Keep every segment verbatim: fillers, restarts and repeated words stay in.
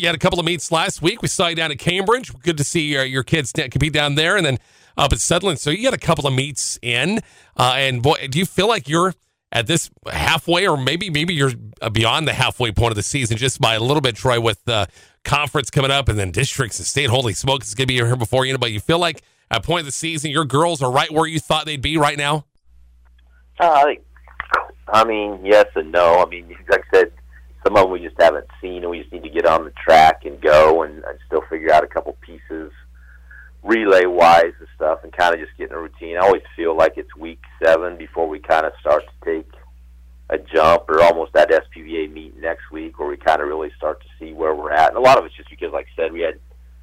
You had a couple of meets last week. We saw you down at Cambridge. Good to see your, your kids compete down there, and then up at Sutherland. So you got a couple of meets in. Uh, and boy, do you feel like you're at this halfway, or maybe maybe you're beyond the halfway point of the season just by a little bit, Troy, with the conference coming up and then districts and state? Holy smokes, it's going to be here before you know. But you feel like at a point of the season, your girls are right where you thought they'd be right now? Uh, I think, I mean, yes and no. I mean, like I said, some of them we just haven't seen, and we just need to get on the track and go and, and still figure out a couple pieces relay-wise and stuff, and kind of just get in a routine. I always feel like it's week seven before we kind of start to take a jump, or almost that S P V A meet next week where we kind of really start to see where we're at. And a lot of it's just because, like I said, we had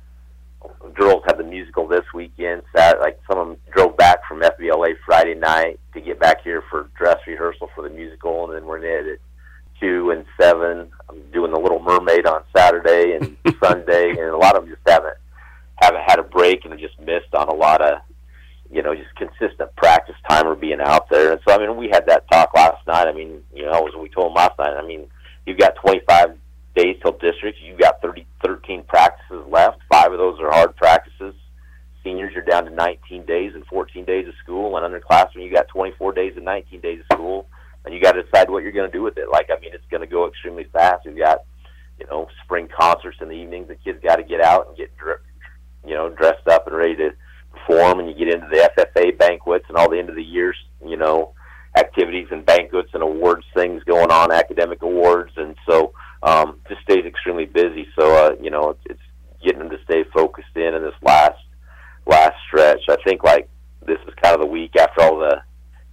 girls have the musical this weekend. Saturday, like some of them drove back from F B L A Friday night to get back here for dress rehearsal for the musical, and then we're in it at two and seven. I'm doing the Little Mermaid on Saturday and Sunday, and a lot of them just haven't haven't had a break and have just missed on a lot of, you know, just consistent practice time or being out there. And so, I mean, we had that talk last night. I mean, you know, as we told them last night, I mean, you've got twenty-five days till districts. You've got thirty, thirteen practices left. Five of those are hard practices. Seniors, you're down to nineteen days and fourteen days of school. And underclassmen, you got twenty-four days and nineteen days of school. And you got to decide what you're going to do with it. Like, I mean, it's going to go extremely fast. We've got, you know, spring concerts in the evenings. The kids got to get out and get, you know, dressed up and ready to perform. And you get into the F F A banquets and all the end of the year, you know, activities and banquets and awards things going on, academic awards. And so um, just stays extremely busy. So, uh, you know, it's, it's getting them to stay focused in in this last last stretch. I think, like, this is kind of the week after all the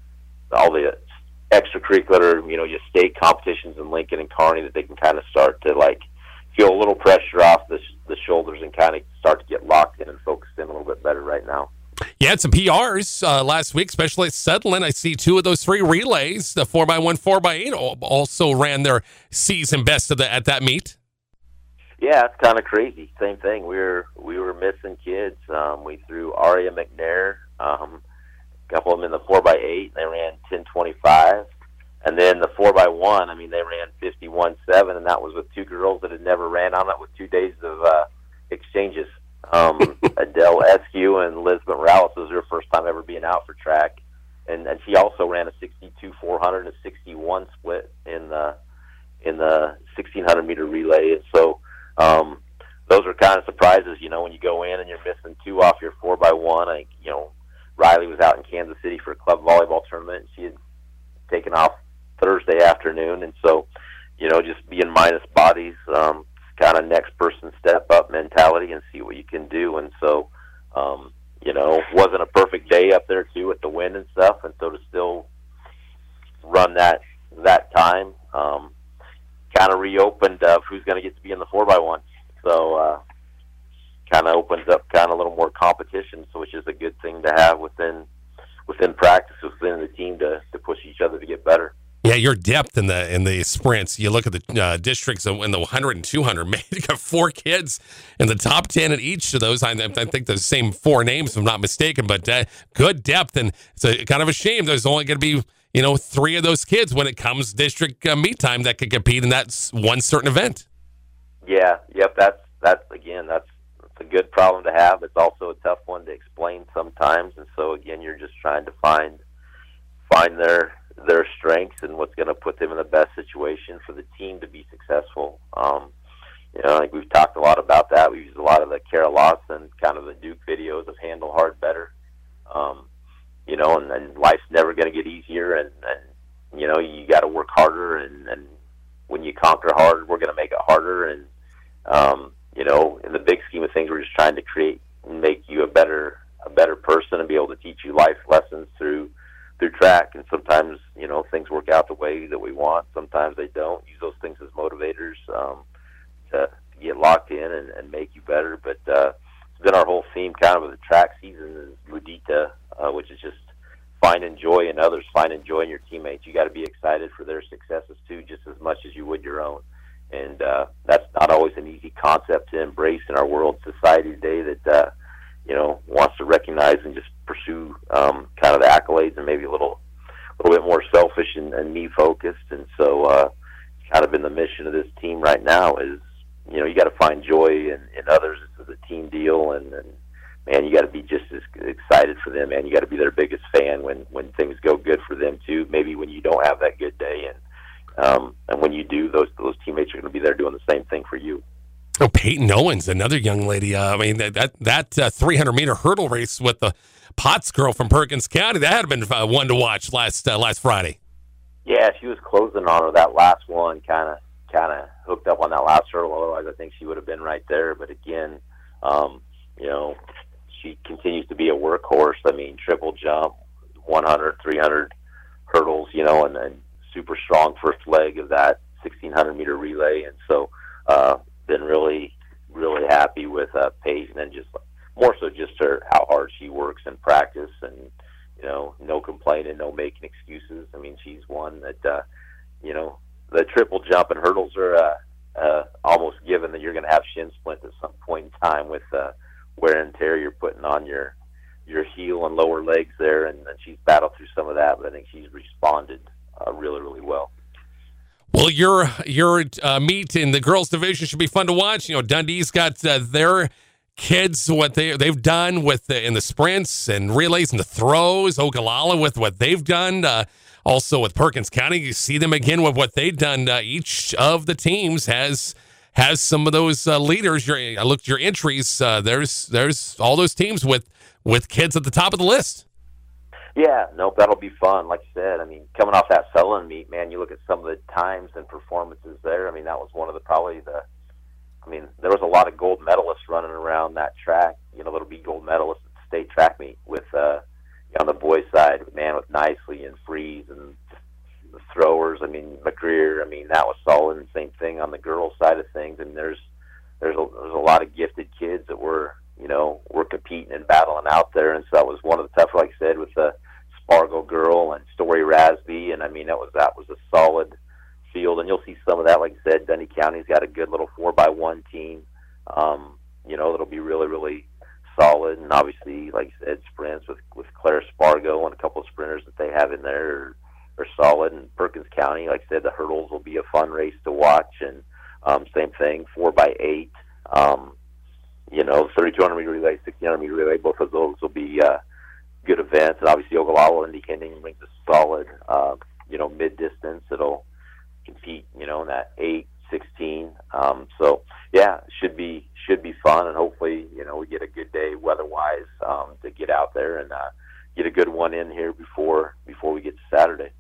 all the extracurricular, you know, just state competitions in Lincoln and Kearney, that they can kind of start to, like, feel a little pressure off the, the shoulders and kind of start to get locked in and focused in a little bit better right now. You had some P Rs uh, last week, especially at Sutherland. I see two of those three relays, the four by one, four by eight, also ran their season best of the, at that meet. Yeah, it's kind of crazy. Same thing. We were we were missing kids. Um, we threw Aria McNair, um, a couple of them in the four by eight. They ran ten twenty-five, and then the four by one. I mean, they ran fifty-one seven, and that was with two girls that had never ran on it with two days of uh, exchanges. Um, Adele Eskew and Lisbeth Morales. It was her first time ever being out for track, and and she also ran a sixty-two four hundred and a sixty-one split in the in the sixteen hundred meter relay. And so um, those are kind of surprises, you know, when you go in and you're missing two off your four by one. I, you know, Riley was out in Kansas City for a club volleyball tournament, and she had taken off Thursday afternoon, and so, you know, just being minus bodies, um, kind of next person step up mentality and see what you can do. And so, um, you know, wasn't a perfect day up there too with the wind and stuff, and so to still run that that time, um, kind of reopened uh, who's going to get to be in the four by one. So, uh, kind of opens up kind of a little more competition, so which is a good thing to have within within practice, within the team to to push each other to get better. Yeah, your depth in the in the sprints. You look at the uh, districts in the one hundred and two hundred. Man, you got four kids in the top ten at each of those. I, I think the same four names, if I'm not mistaken, but uh, good depth. And it's a, kind of a shame there's only going to be, you know, three of those kids when it comes district uh, meet time that could compete in that one certain event. Yeah, yep. That's that's again, that's, that's a good problem to have. It's also a tough one to explain sometimes. And so again, you're just trying to find find their. their strengths and what's going to put them in the best situation for the team to be successful. Um, you know, I think we've talked a lot about that. We've used a lot of the Kara Lawson, kind of the Duke videos of handle hard better. Um, you know, and, and life's never going to get easier, and, and you know, you got to work harder, and, and when you conquer hard, we're going to make it harder. And, um, you know, in the big scheme of things, we're just trying to create and make you a better, a better person and be able to teach you life lessons through through track. And sometimes, you know, things work out the way that we want. Sometimes they don't. Use those things as motivators um, to get locked in and, and make you better. But uh, it's been our whole theme kind of with the track season is Mudita, uh, which is just finding joy in others, finding joy in your teammates. You got to be excited for their successes too, just as much as you would your own. And uh, that's not always an easy concept to embrace in our world society today that, uh, you know, wants to recognize and just pursue um, kind of the accolades and maybe a little, little bit more selfish and, and me focused. And so, uh, it's kind of been the mission of this team right now is, you know, you got to find joy in, in others. It's a team deal, and, and man, you got to be just as excited for them, and you got to be their biggest fan when when things go good for them too. Maybe when you don't have that good day, and um, and when you do, those those teammates are going to be there doing the same thing for you. Oh, Peyton Owens, another young lady. Uh, I mean, that that, that uh, three hundred meter hurdle race with the Potts girl from Perkins County, that had been uh, one to watch last uh, last Friday. Yeah, she was closing on her that last one, kind of kind of hooked up on that last hurdle. Otherwise, I think she would have been right there. But again, um, you know, she continues to be a workhorse. I mean, triple jump, one hundred, three hundred hurdles, you know, and, and super strong first leg of that sixteen hundred meter relay. And so, uh, been really, really happy with uh, Peyton, and just more so just her how hard she works in practice, and you know, no complaining, no making excuses. I mean, she's one that uh, you know, the triple jump and hurdles are uh, uh, almost given that you're going to have shin splints at some point in time with uh, wear and tear you're putting on your your heel and lower legs there, and, and she's battled through some of that, but I think she's responded uh, really, really well. Well, your your uh, meet in the girls division should be fun to watch. You know, Dundee's got uh, their kids, what they they've done with the, in the sprints and relays and the throws. Ogallala with what they've done. Uh, also with Perkins County, you see them again with what they've done. Uh, each of the teams has has some of those uh, leaders. Your, I looked at your entries. Uh, there's there's all those teams with with kids at the top of the list. Yeah, nope, that'll be fun. Like you said, I mean, coming off that Sutherland meet, man, you look at some of the times and performances there. I mean, that was one of the probably the. I mean, there was a lot of gold medalists running around that track. You know, that'll be gold medalists at the state track meet with uh, on the boys' side, man, with Nicely and Freeze and the throwers. I mean, McGreer. I mean, that was solid. And same thing on the girls' side of things. And there's there's a, there's a lot of gifted kids that were you know were competing and battling out there. And so that was one of the tough, like I said, with the Spargo girl and Story Rasby. And I mean, that was that was a solid field, and you'll see some of that. Like I said, Dundee County's got a good little four by one team. Um, you know, that'll be really, really solid. And obviously, like I said, sprints with with Claire Spargo and a couple of sprinters that they have in there are, are solid. And Perkins County, like I said, the hurdles will be a fun race to watch. And um, same thing, four by eight. Um, you know, thirty-two hundred meter relay, sixteen hundred meter relay. Both of those will be uh, good events. And obviously, Ogallala and Indian brings a solid, uh, you know, mid distance. It'll compete, you know, in that eight, sixteen. Um, so yeah, should be should be fun, and hopefully, you know, we get a good day weather-wise um, to get out there and uh, get a good one in here before before we get to Saturday.